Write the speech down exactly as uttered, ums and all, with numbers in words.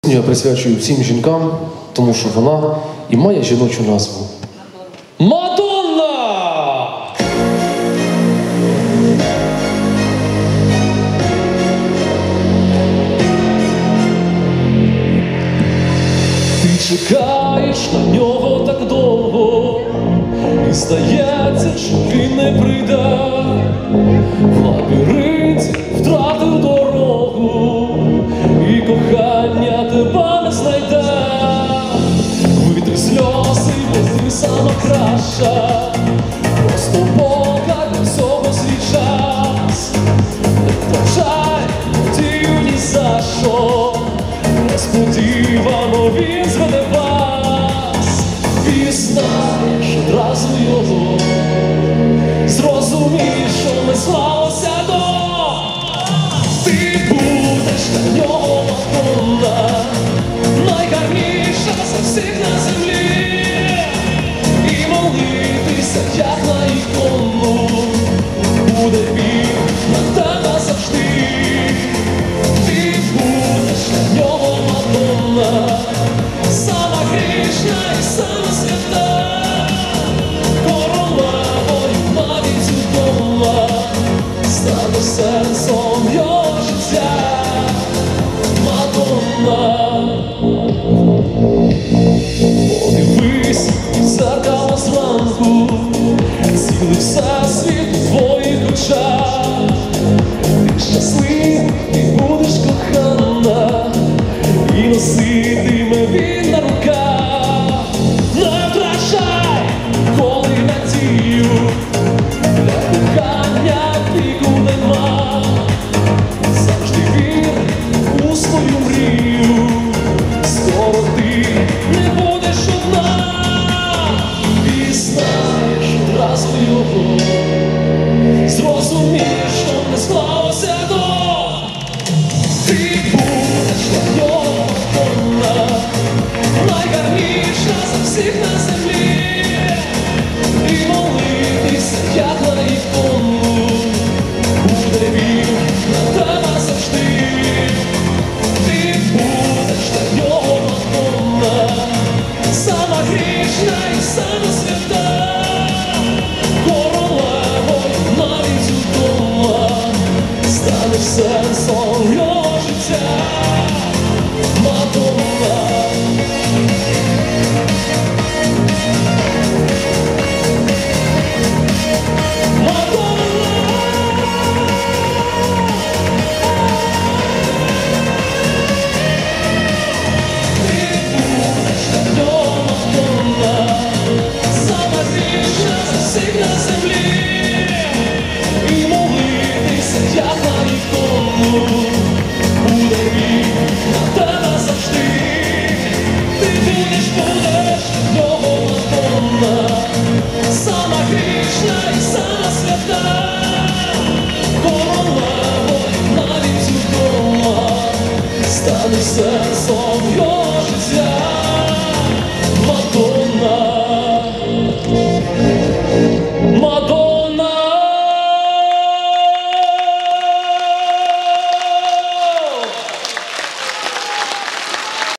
Я присвячую всім жінкам, тому що вона і має жіночу назву. Мадонна! Ти чекаєш на нього так довго, і здається, що він не прийде. В лабіринті втратив дорогу, і кохання тебе не знайде. Витри сльози, бо ти сама краща, просто Бога для всього свій час. Не втрачай надію ні за що, несподівано він зведе вас. Пізнаєш одразу його, зрозумієш, що не слалося до. Ти будеш для нього Мадонна, найгарніша за всіх на землі, і молитися, як на ікону, буде він на тебе завжди. Ти будеш для нього Мадонна, сама грішна і сама свята, королевою навіть удома стане серцем його життя. Мадонна, подивись в дзеркало зранку, цілий всесвіт у твоїх очах. Ти щаслива, ти будеш кохана, і носитиме він